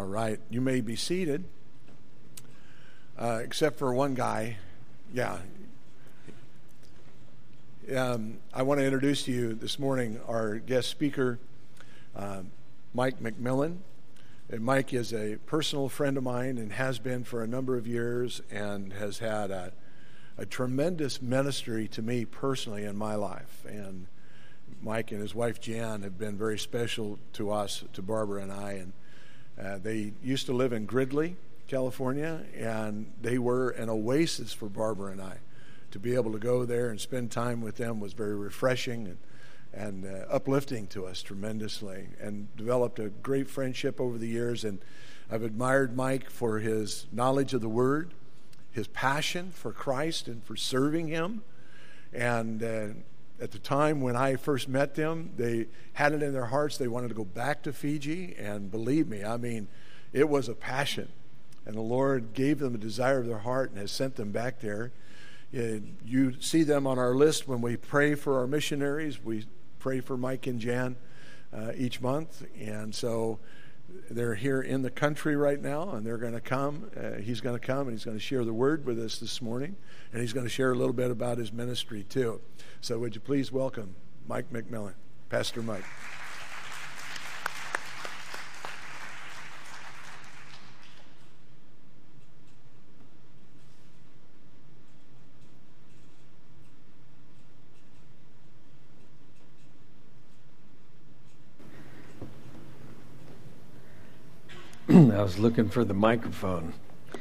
All right, you may be seated, except for one guy. Yeah. I want to introduce to you this morning our guest speaker, Mike McMillan. And Mike is a personal friend of mine and has been for a number of years and has had a tremendous ministry to me personally in my life. And Mike and his wife Jan have been very special to us, to Barbara and I. And they used to live in Gridley, California, and they were an oasis for Barbara and I. To be able to go there and spend time with them was very refreshing and uplifting to us tremendously, and developed a great friendship over the years. And I've admired Mike for his knowledge of the Word, his passion for Christ and for serving Him. And at the time when I first met them, they had it in their hearts they wanted to go back to Fiji, and believe me, I mean, it was a passion. And the Lord gave them a desire of their heart and has sent them back there. You see them on our list when we pray for our missionaries. We pray for Mike and Jan each month. And so they're here in the country right now, and they're going to come. He's going to come, and he's going to share the Word with us this morning. And he's going to share a little bit about his ministry, too. So would you please welcome Mike McMillan, Pastor Mike. I was looking for the microphone.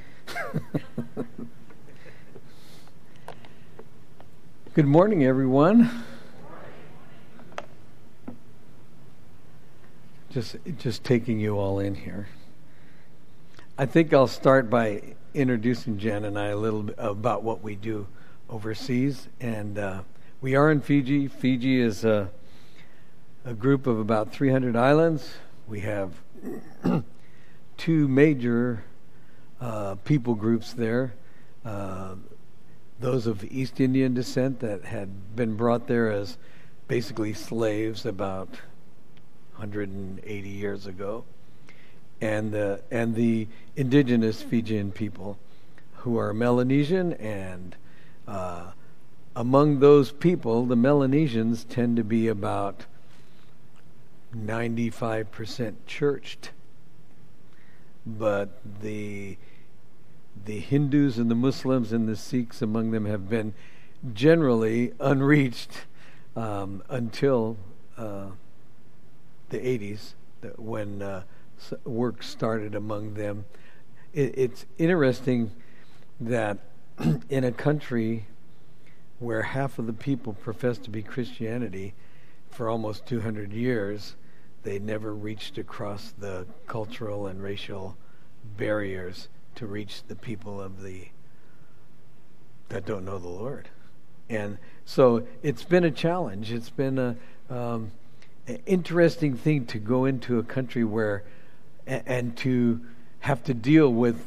Good morning, everyone. Just taking you all in here. I think I'll start by introducing Jen and I a little bit about what we do overseas. And we are in Fiji. Fiji is a group of about 300 islands. We have two major people groups there. Those of East Indian descent that had been brought there as basically slaves about 180 years ago, and the indigenous Fijian people who are Melanesian, and among those people, the Melanesians tend to be about 95% churched. But the Hindus and the Muslims and the Sikhs among them have been generally unreached until the 80s, when work started among them. It's interesting that in a country where half of the people profess to be Christianity for almost 200 years, they never reached across the cultural and racial barriers to reach the people that don't know the Lord. And so it's been a challenge. It's been an interesting thing to go into a country where and to have to deal with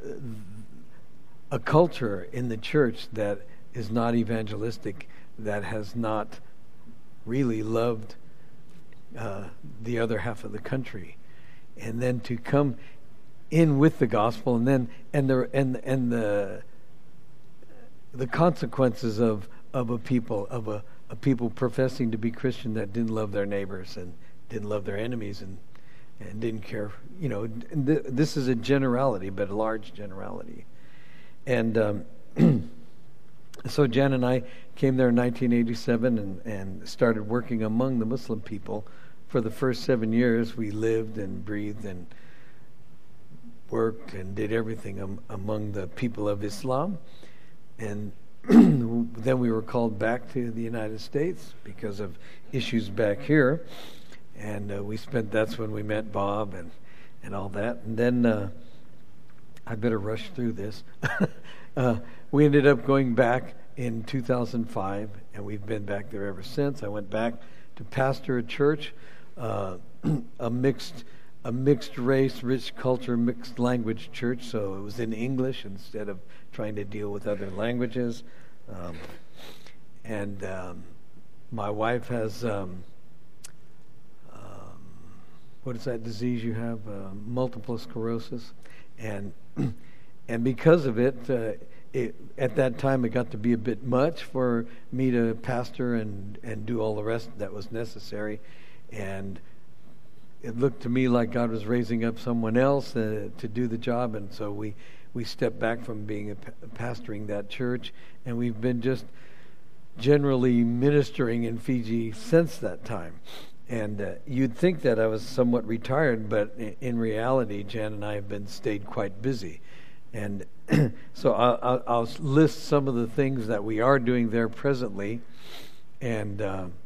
a culture in the church that is not evangelistic, that has not really loved the other half of the country, and then to come in with the gospel, and then the consequences of a people professing to be Christian that didn't love their neighbors and didn't love their enemies and didn't care. This is a generality, but a large generality, and so Jan and I came there in 1987 and started working among the Muslim people. For the first 7 years, we lived and breathed and worked and did everything among the people of Islam. And then we were called back to the United States because of issues back here. And that's when we met Bob and all that. And then I better rush through this. We ended up going back in 2005, and we've been back there ever since. I went back to pastor a church, a mixed race, rich culture, mixed language church. So it was in English instead of trying to deal with other languages. My wife has what is that disease you have? Multiple sclerosis. And and because of it, at that time it got to be a bit much for me to pastor and do all the rest that was necessary. And it looked to me like God was raising up someone else to do the job. And so we stepped back from being pastoring that church. And we've been just generally ministering in Fiji since that time. And you'd think that I was somewhat retired, but in reality, Jan and I have stayed quite busy. And so I'll list some of the things that we are doing there presently. And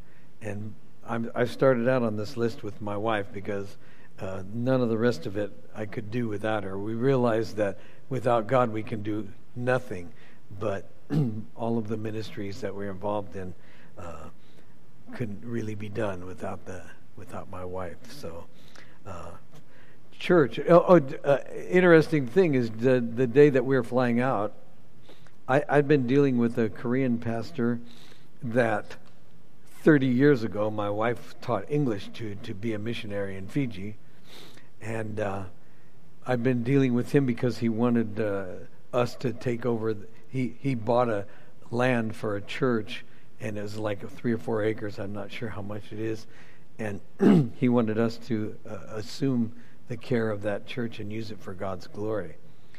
I started out on this list with my wife because none of the rest of it I could do without her. We realized that without God we can do nothing, but all of the ministries that we're involved in couldn't really be done without my wife. So, church. Interesting thing is the day that we were flying out, I'd been dealing with a Korean pastor that 30 years ago my wife taught English to be a missionary in Fiji, and I've been dealing with him because he wanted us to take over. He bought a land for a church, and it was like 3 or 4 acres. I'm not sure how much it is. And he wanted us to assume the care of that church and use it for God's glory.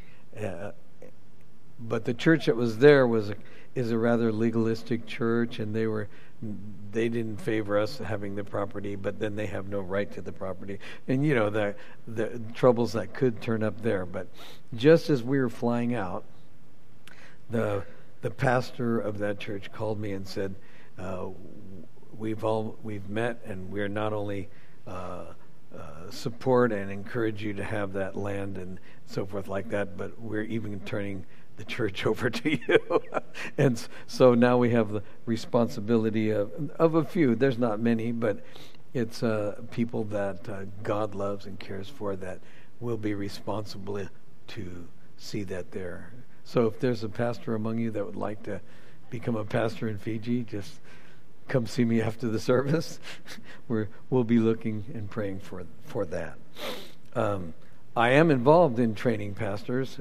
But the church that was there is a rather legalistic church, and they didn't favor us having the property, but then they have no right to the property. And you know the troubles that could turn up there. But just as we were flying out, the pastor of that church called me and said, we've met, and we're not only support and encourage you to have that land and so forth like that, but we're even turning the church over to you. And so now we have the responsibility of a few. There's not many, but it's people that God loves and cares for that will be responsible to see that there. So if there's a pastor among you that would like to become a pastor in Fiji, just come see me after the service. We'll be looking and praying for that. I am involved in training pastors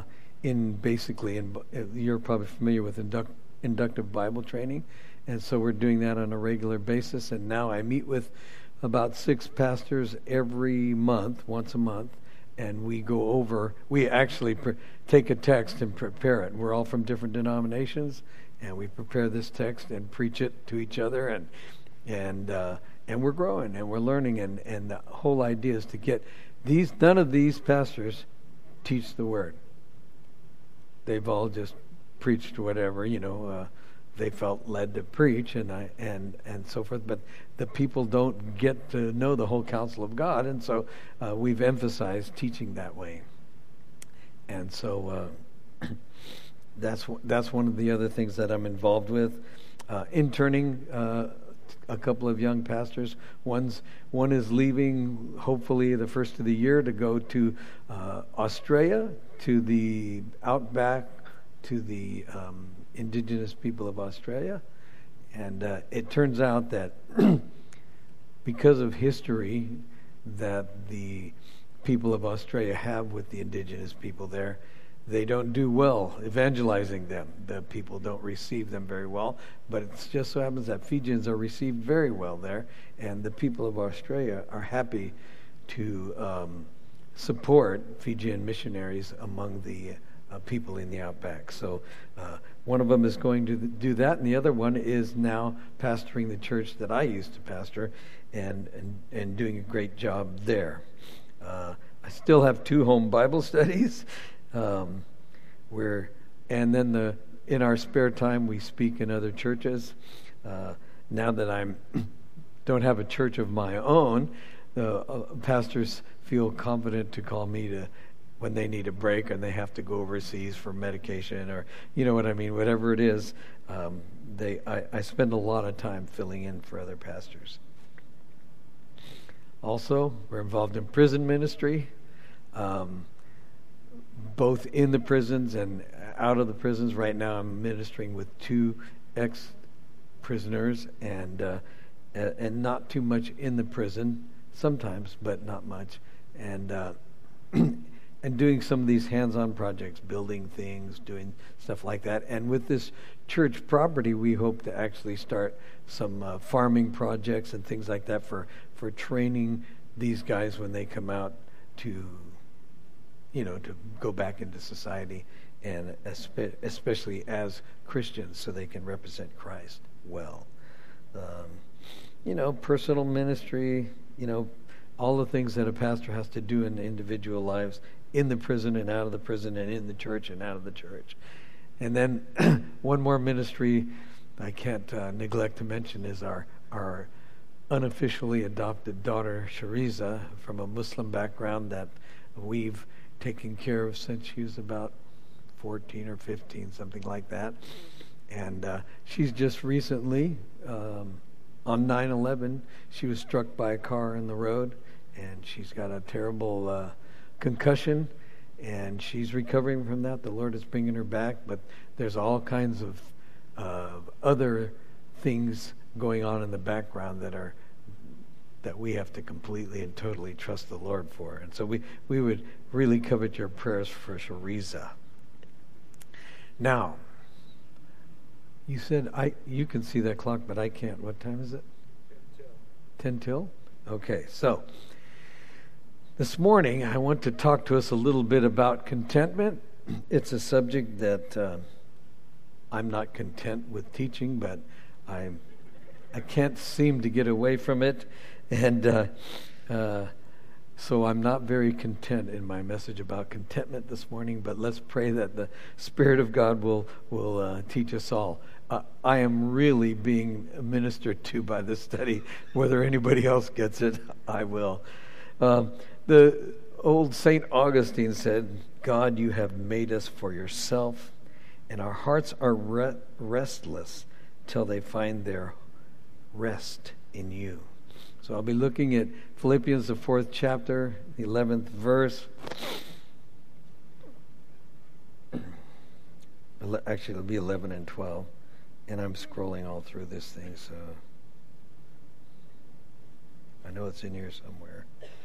you're probably familiar with inductive Bible training, and so we're doing that on a regular basis. And now I meet with about 6 pastors every month, once a month, and we actually take a text and prepare it. We're all from different denominations, and we prepare this text and preach it to each other, and we're growing and we're learning, and the whole idea is to get none of these pastors teach the word. They've all just preached whatever, they felt led to preach and so forth, but the people don't get to know the whole counsel of God, and so we've emphasized teaching that way. And so that's one of the other things that I'm involved with. Interning a couple of young pastors. One is leaving hopefully the first of the year to go to Australia, to the outback, to the indigenous people of Australia. And it turns out that because of history that the people of Australia have with the indigenous people there, they don't do well evangelizing them. The people don't receive them very well. But it just so happens that Fijians are received very well there, and the people of Australia are happy to support Fijian missionaries among the people in the outback. So one of them is going to do that, and the other one is now pastoring the church that I used to pastor and doing a great job there. I still have 2 home Bible studies. And then in our spare time we speak in other churches. Now that I don't have a church of my own, pastors feel confident to call me when they need a break and they have to go overseas for medication, or you know what I mean, whatever it is. I spend a lot of time filling in for other pastors. Also, we're involved in prison ministry. Both in the prisons and out of the prisons. Right now I'm ministering with 2 ex-prisoners and not too much in the prison sometimes, but not much. And and doing some of these hands-on projects, building things, doing stuff like that. And with this church property, we hope to actually start some farming projects and things like that for training these guys when they come out to, to go back into society, and especially as Christians, so they can represent Christ well. Personal ministry, all the things that a pastor has to do in individual lives, in the prison and out of the prison, and in the church and out of the church. And then one more ministry I can't neglect to mention is our unofficially adopted daughter, Shariza, from a Muslim background that we've taken care of since she was about 14 or 15, something like that. And she's just recently, on 9/11, she was struck by a car in the road, and she's got a terrible concussion, and she's recovering from that. The Lord is bringing her back, but there's all kinds of other things going on in the background that we have to completely and totally trust the Lord for. And so we would really covet your prayers for Shariza. Now, you said you can see that clock, but I can't. What time is it? 10 till? Okay, so this morning I want to talk to us a little bit about contentment. It's a subject that I'm not content with teaching, but I can't seem to get away from it, and so I'm not very content in my message about contentment this morning. But let's pray that the Spirit of God will teach us all. I am really being ministered to by this study. Whether anybody else gets it, I will. The old St. Augustine said, "God, you have made us for yourself, and our hearts are restless till they find their rest in you." So I'll be looking at Philippians, the 4th chapter, the 11th verse. Actually, it'll be 11 and 12. And I'm scrolling all through this thing, so I know it's in here somewhere.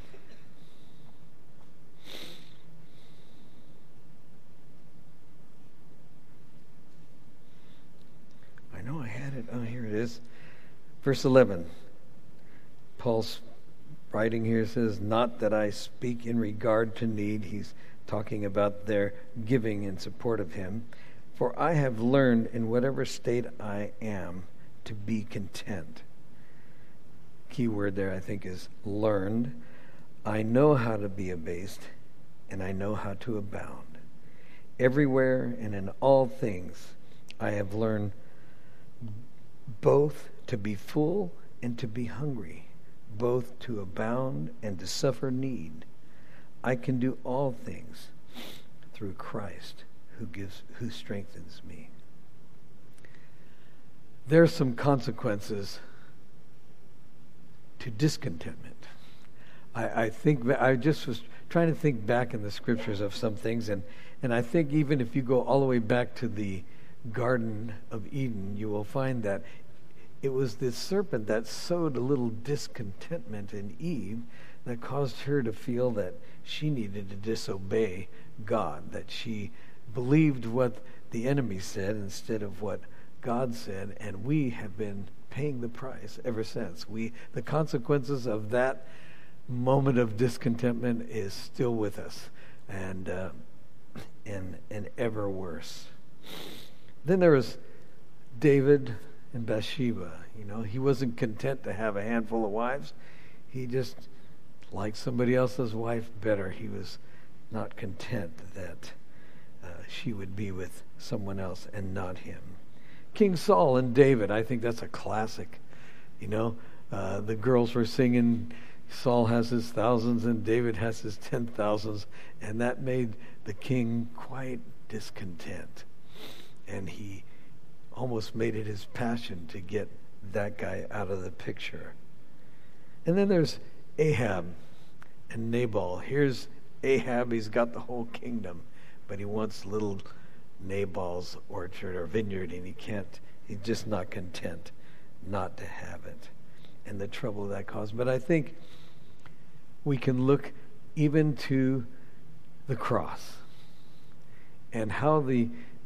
I know I had it. Oh, here it is. Verse 11. Paul's writing here says, "Not that I speak in regard to need." He's talking about their giving in support of him. "For I have learned in whatever state I am to be content." Key word there, I think, is learned. "I know how to be abased, and I know how to abound. Everywhere and in all things I have learned both to be full and to be hungry, both to abound and to suffer need. I can do all things through Christ who strengthens me." There are some consequences to discontentment. I think I just was trying to think back in the scriptures of some things, and I think even if you go all the way back to the Garden of Eden, you will find that it was this serpent that sowed a little discontentment in Eve that caused her to feel that she needed to disobey God, that she believed what the enemy said instead of what God said, and we have been paying the price ever since. The consequences of that moment of discontentment is still with us, and ever worse. Then there was David and Bathsheba. He wasn't content to have a handful of wives. He just liked somebody else's wife better. He was not content that she would be with someone else and not him. King Saul and David, I think that's a classic. The girls were singing, Saul has his thousands and David has his 10,000s, and that made the king quite discontent. And he almost made it his passion to get that guy out of the picture. And then there's Ahab and Nabal. Here's Ahab, he's got the whole kingdom, but he wants little Nabal's orchard or vineyard, and he's just not content not to have it, and the trouble that caused. But I think we can look even to the cross and how the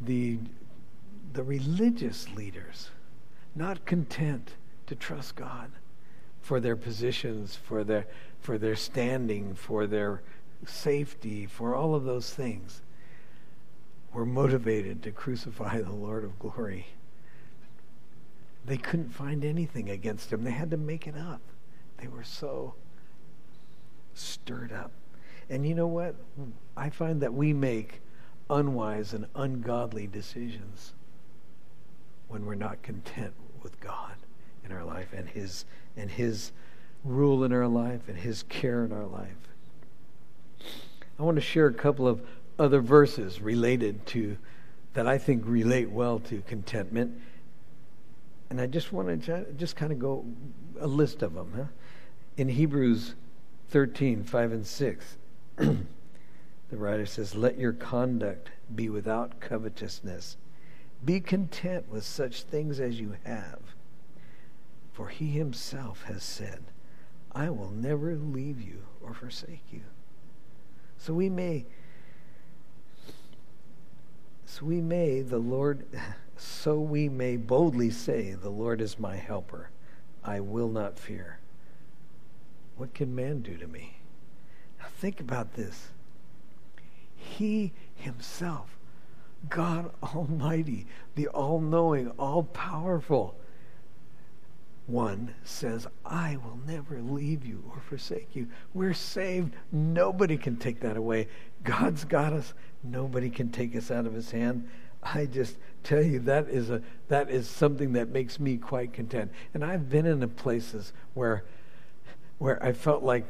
religious leaders, not content to trust God for their positions, for their standing, for their safety, for all of those things, were motivated to crucify the Lord of glory. They couldn't find anything against him. They had to make it up. They were so stirred up. And you know what? I find that we make unwise and ungodly decisions when we're not content with God in our life and his rule in our life and his care in our life. I want to share a couple of other verses related to that I think relate well to contentment. And I just want to just kind of go a list of them. Huh? In Hebrews 13, 5 and 6, the writer says, "Let your conduct be without covetousness. Be content with such things as you have. For he himself has said, I will never leave you or forsake you." So we may boldly say, "The Lord is my helper. I will not fear. What can man do to me?" Now think about this. He himself, God Almighty, the all-knowing, all-powerful one, says, "I will never leave you or forsake you." We're saved. Nobody can take that away. God's got us. Nobody can take us out of his hand. I just tell you, that is something that makes me quite content. And I've been in places where I felt like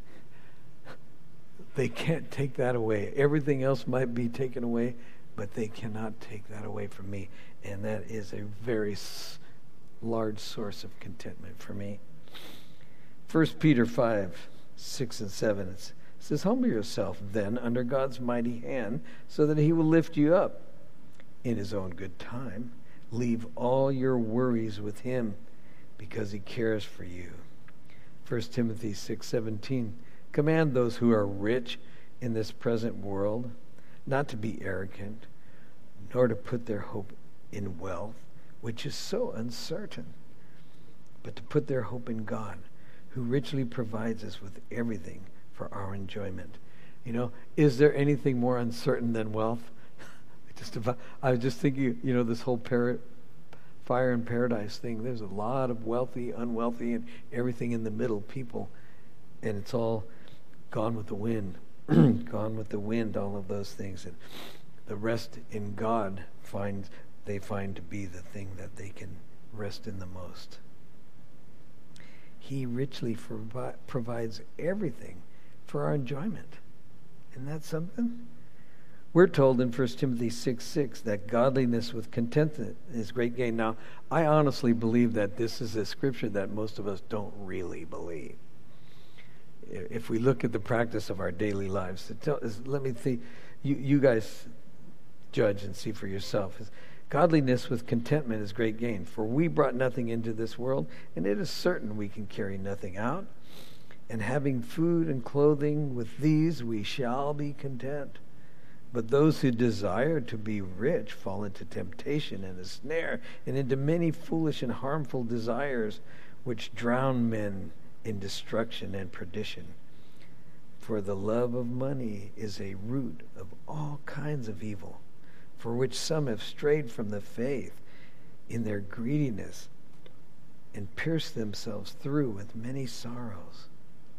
they can't take that away. Everything else might be taken away, but they cannot take that away from me. And that is a very large source of contentment for me. 1 Peter 5, 6 and 7, it says, "Humble yourself then under God's mighty hand, so that he will lift you up in his own good time. Leave all your worries with him, because he cares for you." 1 Timothy 6:17, "Command those who are rich in this present world not to be arrogant, nor to put their hope in wealth, which is so uncertain, but to put their hope in God, who richly provides us with everything for our enjoyment." You know, is there anything more uncertain than wealth? I was just thinking, this whole fire in paradise thing. There's a lot of wealthy, unwealthy, and everything in the middle people, and it's all gone with the wind. Gone with the wind, all of those things. And the rest in God they find to be the thing that they can rest in the most. He richly provides everything for our enjoyment. Isn't that something? We're told in 1 Timothy 6:6 that godliness with contentment is great gain. Now, I honestly believe that this is a scripture that most of us don't really believe. If we look at the practice of our daily lives, let me see, you guys judge and see for yourself. Godliness with contentment is great gain. For we brought nothing into this world, and it is certain we can carry nothing out. And having food and clothing, with these we shall be content. But those who desire to be rich fall into temptation and a snare, and into many foolish and harmful desires, which drown men in destruction and perdition. For the love of money is a root of all kinds of evil, for which some have strayed from the faith in their greediness and pierced themselves through with many sorrows.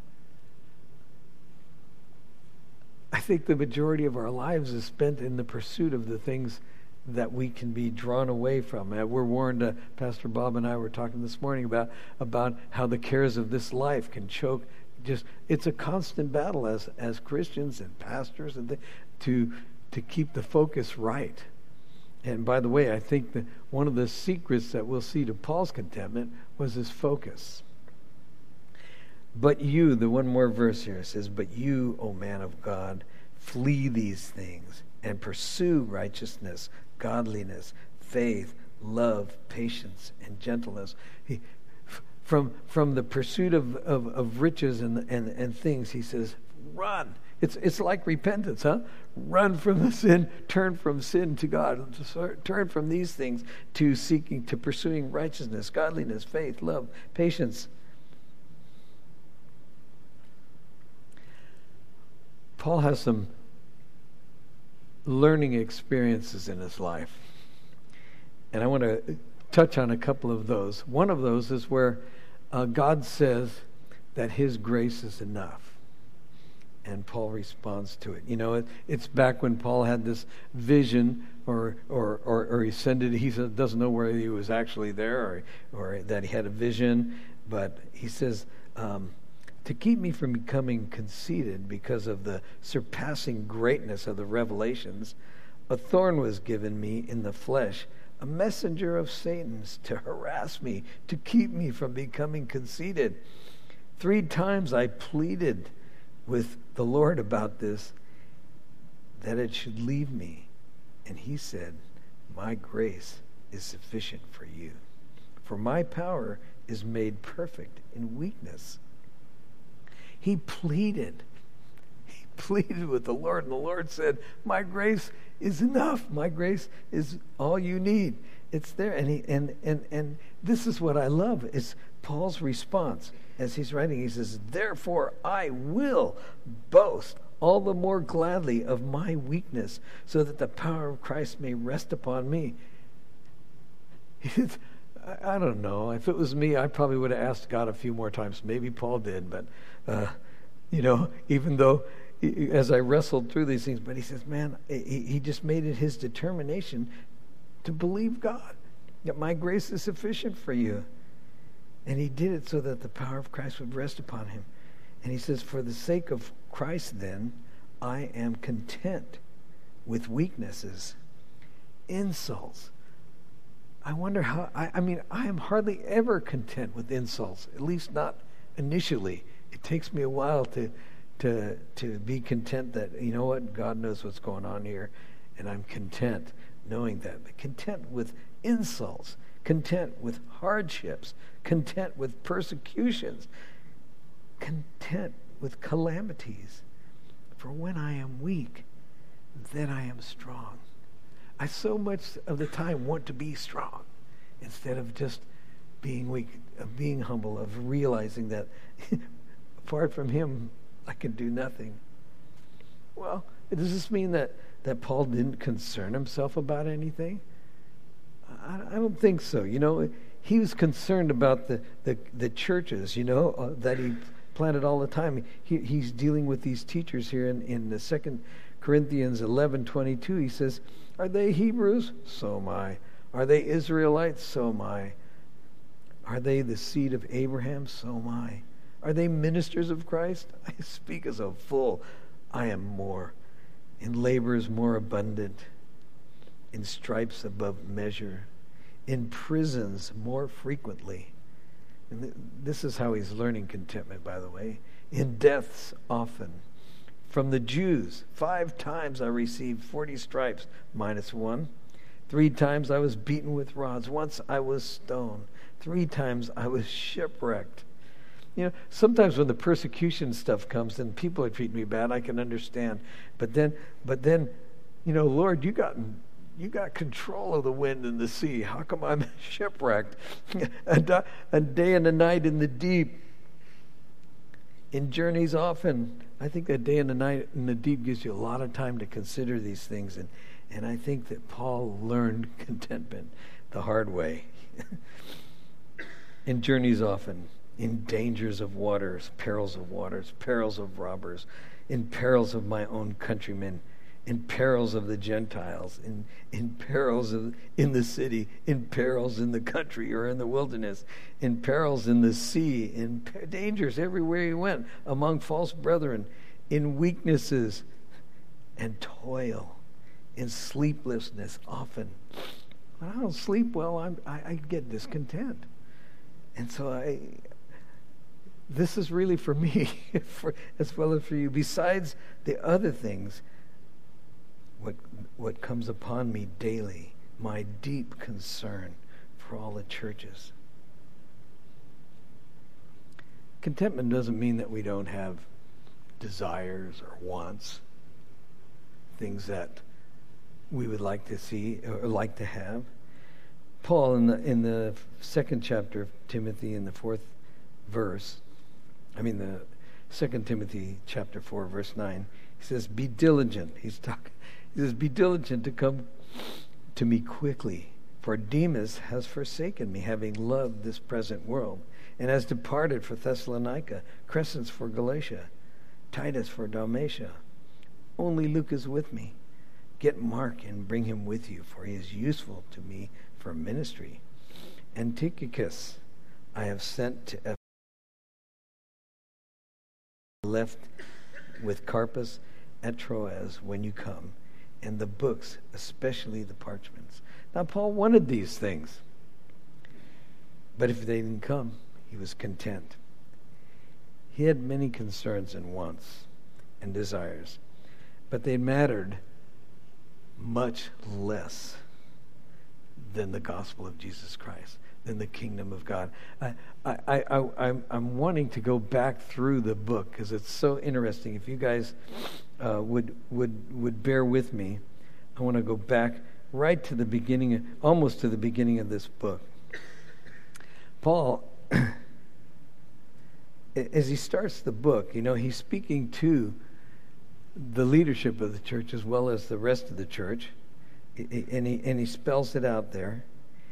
I think the majority of our lives is spent in the pursuit of the things that we can be drawn away from. We're warned, Pastor Bob and I were talking this morning about how the cares of this life can choke. It's a constant battle as Christians and pastors and to keep the focus right. And by the way, I think that one of the secrets that we'll see to Paul's contentment was his focus. But you, the one more verse here says, "But you, O man of God, flee these things and pursue righteousness, godliness, faith, love, patience, and gentleness." from the pursuit of riches and things. He says, run. It's like repentance, huh? Run from the sin, turn from sin to God, turn from these things to pursuing righteousness, godliness, faith, love, patience. Paul has some learning experiences in his life, and I want to touch on a couple of those. One of those is where God says that his grace is enough. And Paul responds to it. You know, it's back when Paul had this vision, or he ascended. He doesn't know whether he was actually there or that he had a vision. But he says, to keep me from becoming conceited because of the surpassing greatness of the revelations, a thorn was given me in the flesh, a messenger of Satan's to harass me, to keep me from becoming conceited. 3 times I pleaded with the Lord about this, that it should leave me. And he said, my grace is sufficient for you, for my power is made perfect in weakness. He pleaded with the Lord, and the Lord said, my grace is enough. My grace is all you need. It's there. And this is what I love, is Paul's response. As he's writing, he says, therefore I will boast all the more gladly of my weakness, so that the power of Christ may rest upon me. I don't know. If it was me, I probably would have asked God a few more times. Maybe Paul did, but, even though as I wrestled through these things, but he says, man, he just made it his determination to believe God, that my grace is sufficient for you. And he did it so that the power of Christ would rest upon him. And he says, for the sake of Christ, then, I am content with weaknesses, insults. I wonder how, I am hardly ever content with insults, at least not initially. It takes me a while to be content that, you know what, God knows what's going on here, and I'm content knowing that. But content with insults, content with hardships, content with persecutions, content with calamities. For when I am weak, then I am strong. I so much of the time want to be strong instead of just being weak, of being humble, of realizing that apart from him, I can do nothing. Well, does this mean that Paul didn't concern himself about anything? I don't think so. You know, he was concerned about the churches, that he planted all the time. He's dealing with these teachers here in the 2 Corinthians 11:22. He says, are they Hebrews? So am I. Are they Israelites? So am I. Are they the seed of Abraham? So am I. Are they ministers of Christ? I speak as a fool. I am more. In labors more abundant. In stripes above measure. In prisons more frequently. And this is how he's learning contentment, by the way. In deaths often. From the Jews, 5 times I received 40 stripes, minus 1. 3 times I was beaten with rods. Once I was stoned. 3 times I was shipwrecked. Sometimes when the persecution stuff comes and people are treating me bad, I can understand. But then, Lord, you got control of the wind and the sea. How come I'm shipwrecked? A day and a night in the deep. In journeys often. I think a day and a night in the deep gives you a lot of time to consider these things. And I think that Paul learned contentment the hard way. In journeys often. In dangers of waters, perils of robbers, in perils of my own countrymen, in perils of the Gentiles, in perils in the city, in perils in the country or in the wilderness, in perils in the sea, in dangers everywhere he went, among false brethren, in weaknesses and toil, in sleeplessness often. When I don't sleep well, I get discontent. And so this is really for me, as well as for you. Besides the other things, what comes upon me daily, my deep concern for all the churches. Contentment doesn't mean that we don't have desires or wants, things that we would like to see or like to have. Paul, in the second chapter of Timothy, in the 2 Timothy chapter 4, verse 9, he says, be diligent. He says, be diligent to come to me quickly, for Demas has forsaken me, having loved this present world, and has departed for Thessalonica, Crescens for Galatia, Titus for Dalmatia. Only Luke is with me. Get Mark and bring him with you, for he is useful to me for ministry. And Tychicus I have sent to Ephesus, left with Carpus at Troas when you come, and the books, especially the parchments. Now, Paul wanted these things, but if they didn't come, he was content. He had many concerns and wants and desires, but they mattered much less than the gospel of Jesus Christ, than the kingdom of God. I'm wanting to go back through the book because it's so interesting. If you guys would bear with me, I want to go back right to the beginning, almost to the beginning of this book. Paul, as he starts the book, he's speaking to the leadership of the church as well as the rest of the church, and he spells it out there.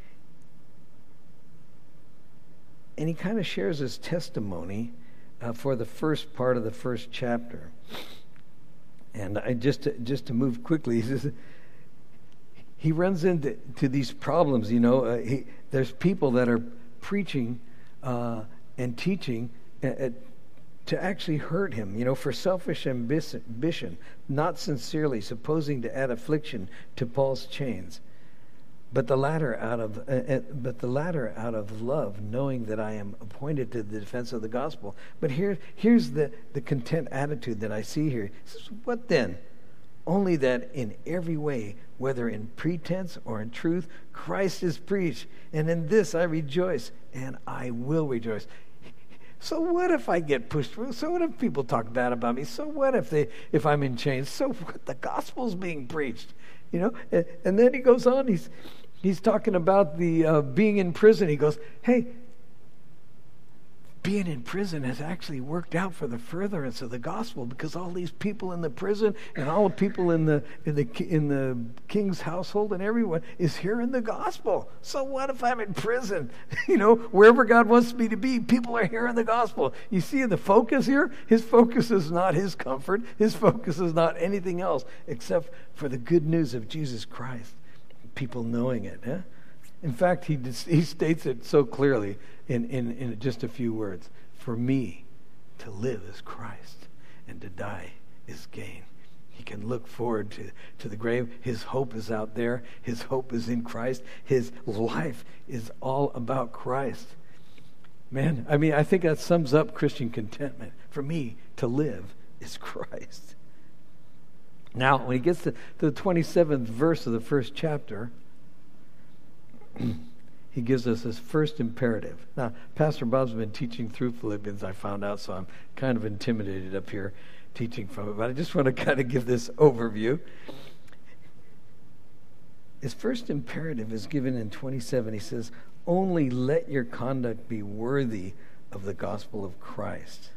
And he kind of shares his testimony for the first part of the first chapter. And just to move quickly, he runs into these problems. There's people that are preaching and teaching to actually hurt him, for selfish ambition, not sincerely, supposing to add affliction to Paul's chains. But the latter out of love, knowing that I am appointed to the defense of the gospel. But here's the content attitude that I see here. It says, what then? Only that in every way, whether in pretense or in truth, Christ is preached. And in this I rejoice, and I will rejoice. So what if I get pushed through? So what if people talk bad about me? So what if I'm in chains? So what? The gospel's being preached. And then he goes on, he's talking about the being in prison. He goes, hey, being in prison has actually worked out for the furtherance of the gospel, because all these people in the prison and all the people in the king's household and everyone is hearing the gospel. So what if I'm in prison? Wherever God wants me to be, people are hearing the gospel. You see the focus here? His focus is not his comfort. His focus is not anything else except for the good news of Jesus Christ. People knowing it. Huh? In fact, he states it so clearly in just a few words. For me, to live is Christ, and to die is gain. He can look forward to the grave. His hope is out there. His hope is in Christ. His life is all about Christ. Man, I think that sums up Christian contentment. For me, to live is Christ. Now, when he gets to the 27th verse of the first chapter, he gives us his first imperative. Now, Pastor Bob's been teaching through Philippians, I found out, so I'm kind of intimidated up here teaching from it, but I just want to kind of give this overview. His first imperative is given in 27. He says, only let your conduct be worthy of the gospel of Christ.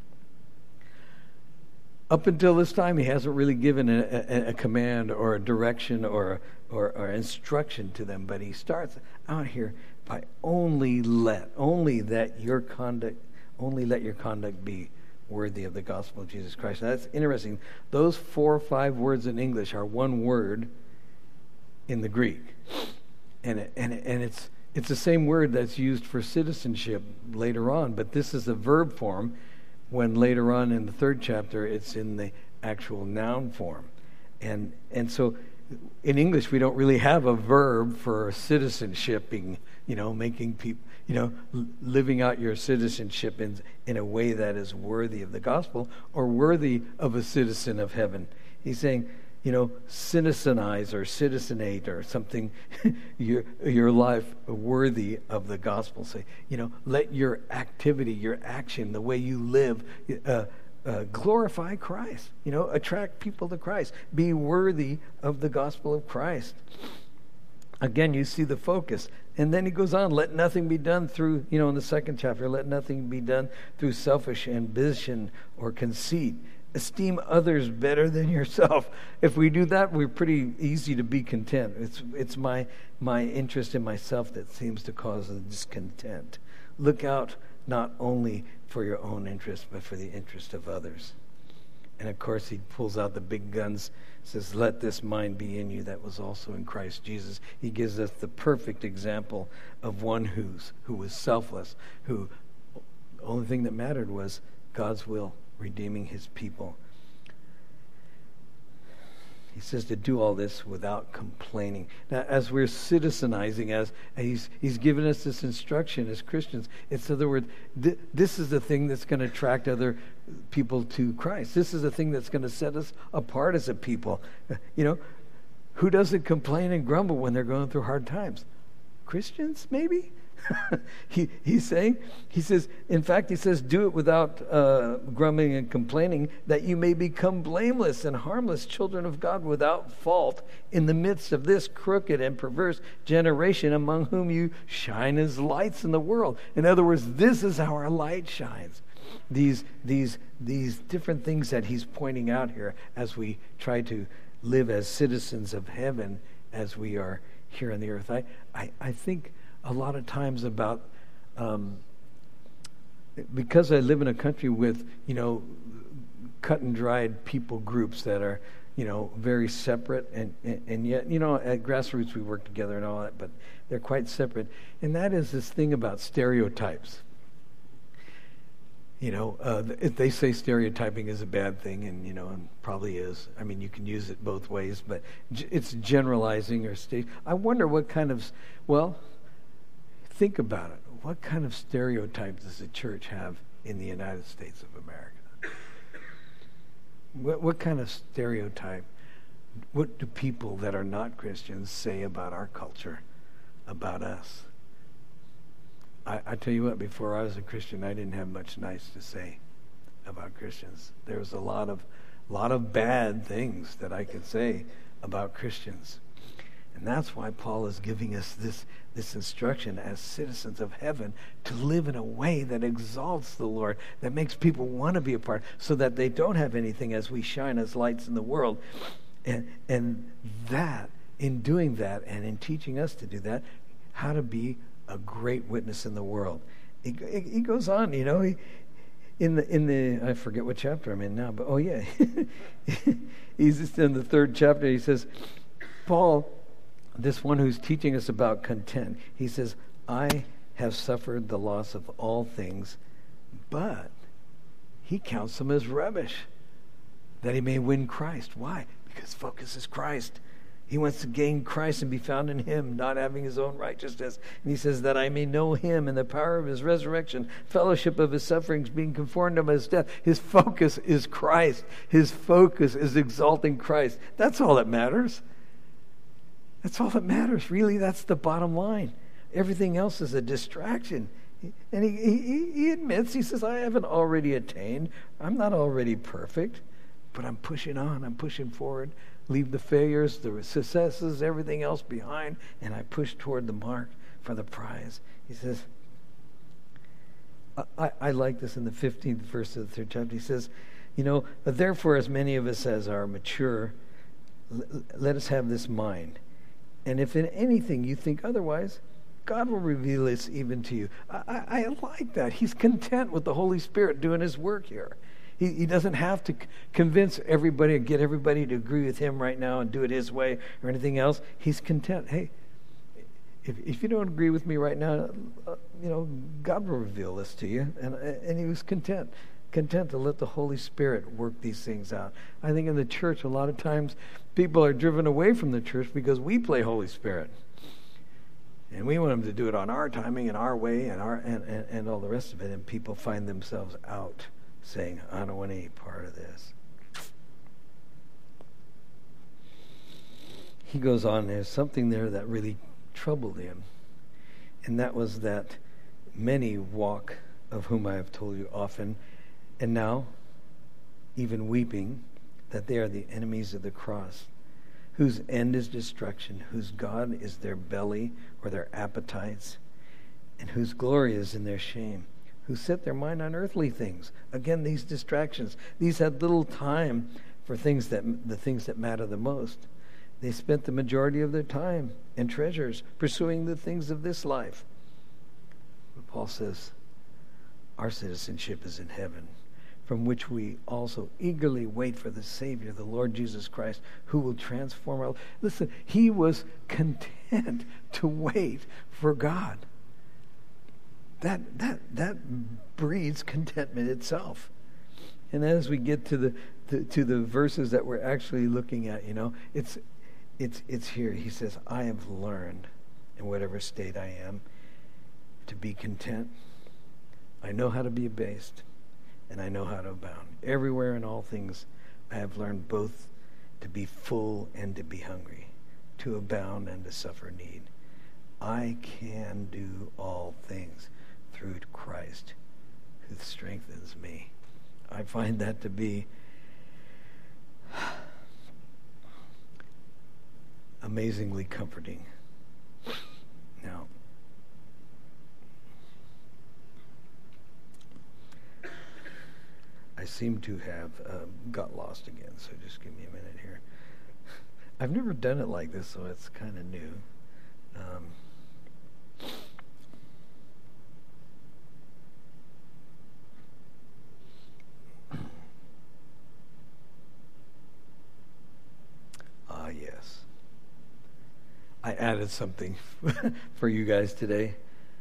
Up until this time, he hasn't really given a command or a direction or instruction to them, but he starts out here by only let your conduct be worthy of the gospel of Jesus Christ. Now, that's interesting. Those 4 or 5 words in English are one word in the Greek, and it's the same word that's used for citizenship later on, but this is a verb form. When later on in the 3rd chapter, it's in the actual noun form. And so in English, we don't really have a verb for citizenshiping, making people, living out your citizenship in a way that is worthy of the gospel or worthy of a citizen of heaven. He's saying, citizenize or citizenate or something your life worthy of the gospel. Say, let your activity, your action, the way you live, glorify Christ. Attract people to Christ. Be worthy of the gospel of Christ. Again, you see the focus. And then he goes on, let nothing be done through, in the second chapter, let nothing be done through selfish ambition or conceit. Esteem others better than yourself. If we do that, we're pretty easy to be content. It's my interest in myself that seems to cause the discontent. Look out not only for your own interest, but for the interest of others. And of course, he pulls out the big guns, says, let this mind be in you that was also in Christ Jesus. He gives us the perfect example of one who was selfless, who the only thing that mattered was God's will, redeeming his people. He says to do all this without complaining. Now, as we're citizenizing, as he's given us this instruction as Christians, it's, in other words, this is the thing that's going to attract other people to Christ. This is the thing that's going to set us apart as a people. Who doesn't complain and grumble when they're going through hard times? Christians, maybe? He says, do it without grumbling and complaining, that you may become blameless and harmless children of God without fault in the midst of this crooked and perverse generation, among whom you shine as lights in the world. In other words, this is how our light shines. These different things that he's pointing out here as we try to live as citizens of heaven as we are here on the earth. I think a lot of times about, because I live in a country with, cut and dried people groups that are, very separate, and yet, at Grassroots we work together and all that, but they're quite separate. And that is this thing about stereotypes. They say stereotyping is a bad thing, and probably is. I mean, you can use it both ways, but it's generalizing or I wonder what kind of, think about it. What kind of stereotype does the church have in the United States of America? What kind of stereotype? What do people that are not Christians say about our culture, about us? I tell you what, before I was a Christian, I didn't have much nice to say about Christians. There was a lot of bad things that I could say about Christians. And that's why Paul is giving us this instruction as citizens of heaven to live in a way that exalts the Lord, that makes people want to be a part, so that they don't have anything as we shine as lights in the world. And that, in doing that and in teaching us to do that, how to be a great witness in the world. He goes on, in the I forget what chapter I'm in now, but he's just in the third chapter. He says, Paul, this one who's teaching us about content, he says, I have suffered the loss of all things, but he counts them as rubbish, that he may win Christ. Why? Because focus is Christ. He wants to gain Christ and be found in him, not having his own righteousness. And he says that I may know him and the power of his resurrection, fellowship of his sufferings, being conformed to his death. His focus is Christ. His focus is exalting Christ. That's all that matters. That's all that matters. Really, that's the bottom line. Everything else is a distraction. And he admits, he says, I haven't already attained. I'm not already perfect, but I'm pushing on. I'm pushing forward. Leave the failures, the successes, everything else behind, and I push toward the mark for the prize. He says, I like this in the 15th verse of the third chapter. He says, therefore, as many of us as are mature, let us have this mind. And if in anything you think otherwise, God will reveal this even to you. I like that. He's content with the Holy Spirit doing his work here. He doesn't have to convince everybody or get everybody to agree with him right now and do it his way or anything else. He's content. Hey, if you don't agree with me right now, God will reveal this to you. And he was content to let the Holy Spirit work these things out. I think in the church, a lot of times people are driven away from the church because we play Holy Spirit. And we want him to do it on our timing and our way and all the rest of it. And people find themselves out, saying, I don't want any part of this. he goes on, there's something there that really troubled him. And that was that many walk, of whom I have told you often, and now, even weeping, that they are the enemies of the cross, whose end is destruction, whose God is their belly or their appetites, and whose glory is in their shame, who set their mind on earthly things. Again, these distractions. These had little time for the things that matter the most. They spent the majority of their time and treasures pursuing the things of this life. But Paul says, our citizenship is in heaven, from which we also eagerly wait for the Savior, the Lord Jesus Christ, who will transform our life. Listen, he was content to wait for God. That breeds contentment itself. And as we get to the verses that we're actually looking at, it's here. He says, I have learned, in whatever state I am, to be content. I know how to be abased, and I know how to abound. Everywhere in all things I have learned both to be full and to be hungry, to abound and to suffer need. I can do all things through Christ who strengthens me. I find that to be amazingly comforting. Now, I seem to have got lost again, so just give me a minute here. I've never done it like this, so it's kind of new. Yes. I added something for you guys today.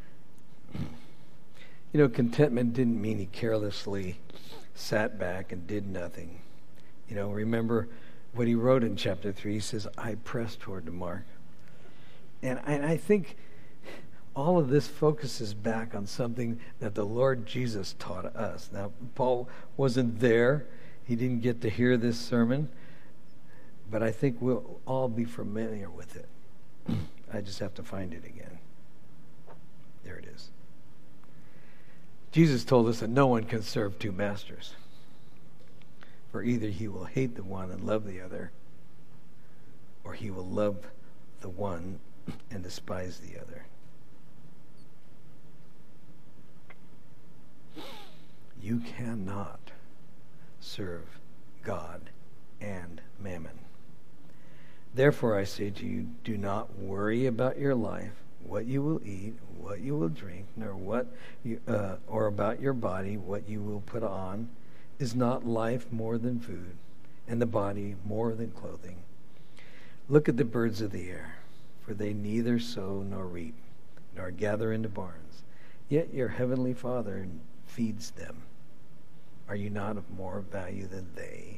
Contentment didn't mean he carelessly sat back and did nothing. Remember what he wrote in chapter 3. He says, I press toward the mark. And I think all of this focuses back on something that the Lord Jesus taught us. Now, Paul wasn't there. He didn't get to hear this sermon. But I think we'll all be familiar with it. I just have to find it again. There it is. Jesus told us that no one can serve two masters. For either he will hate the one and love the other, or he will love the one and despise the other. You cannot serve God and mammon. Therefore, I say to you, do not worry about your life, what you will eat, what you will drink, nor or about your body, what you will put on. Is not life more than food, and the body more than clothing? Look at the birds of the air, for they neither sow nor reap, nor gather into barns, yet your heavenly Father feeds them. Are you not of more value than they?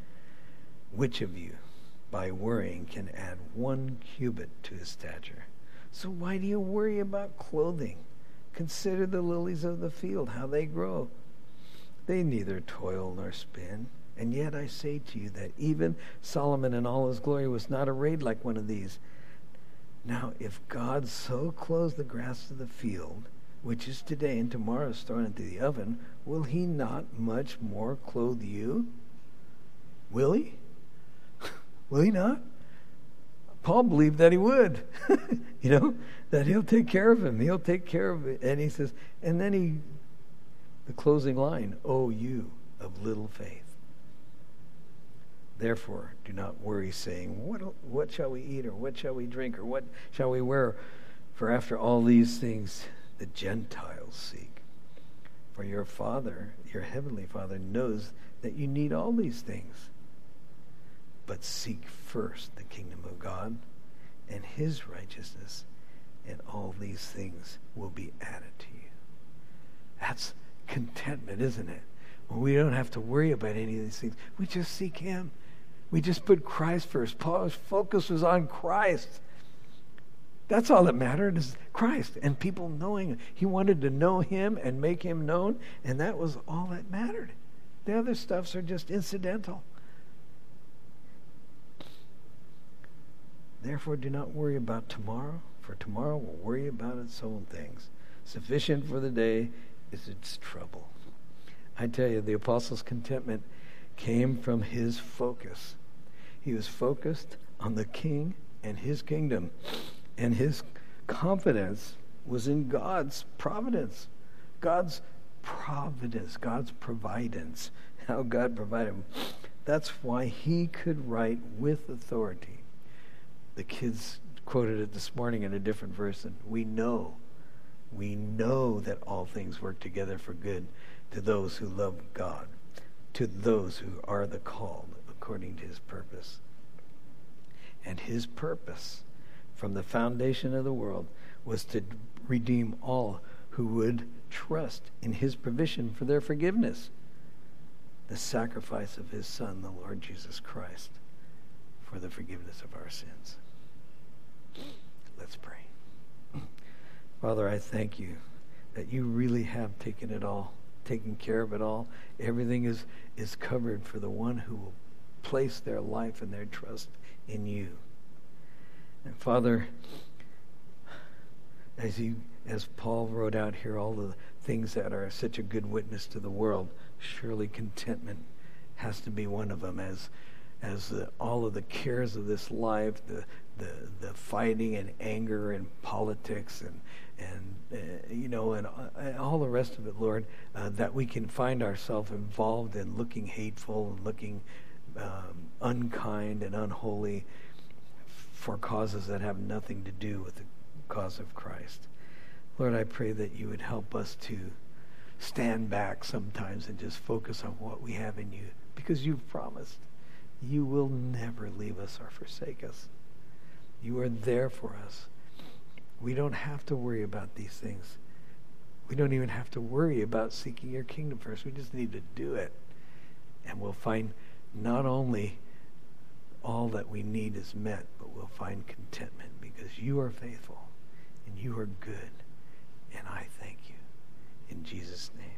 Which of you, by worrying, can add 1 cubit to his stature? So why do you worry about clothing? Consider the lilies of the field, how they grow. They neither toil nor spin. And yet I say to you that even Solomon in all his glory was not arrayed like one of these. Now, if God so clothes the grass of the field, which is today and tomorrow is thrown into the oven, will he not much more clothe you? Will he? Will he not? Paul believed that he would. That he'll take care of him. He'll take care of it. And he says, and then the closing line, O you of little faith. Therefore, do not worry, saying, what shall we eat, or what shall we drink, or what shall we wear? For after all these things the Gentiles seek. For your Father, your heavenly Father, knows that you need all these things. But seek first the kingdom of God and his righteousness, and all these things will be added to you. That's contentment, isn't it? When we don't have to worry about any of these things. We just seek him. We just put Christ first. Paul's focus was on Christ. That's all that mattered, is Christ and people knowing him. He wanted to know him and make him known, and that was all that mattered. The other stuffs are just incidental. Therefore, do not worry about tomorrow, for tomorrow will worry about its own things. Sufficient for the day is its trouble. I tell you, the apostle's contentment came from his focus. He was focused on the King and his kingdom, and his confidence was in God's providence. God's providence, God's providence, how God provided him. That's why he could write with authority. The kids quoted it this morning in a different verse, and we know that all things work together for good to those who love God, to those who are the called according to his purpose. And his purpose from the foundation of the world was to redeem all who would trust in his provision for their forgiveness, the sacrifice of his Son, the Lord Jesus Christ, for the forgiveness of our sins. Let's pray. Father, I thank you that you really have taken it all, taken care of it all. Everything is covered for the one who will place their life and their trust in you. And Father, as Paul wrote out here, all the things that are such a good witness to the world, surely contentment has to be one of them. As all of the cares of this life, the fighting and anger and politics and all the rest of it, Lord, that we can find ourselves involved in looking hateful and looking unkind and unholy for causes that have nothing to do with the cause of Christ. Lord, I pray that you would help us to stand back sometimes and just focus on what we have in you, because you've promised you will never leave us or forsake us. You are there for us. We don't have to worry about these things. We don't even have to worry about seeking your kingdom first. We just need to do it. And we'll find not only all that we need is met, but we'll find contentment because you are faithful and you are good. And I thank you. In Jesus' name.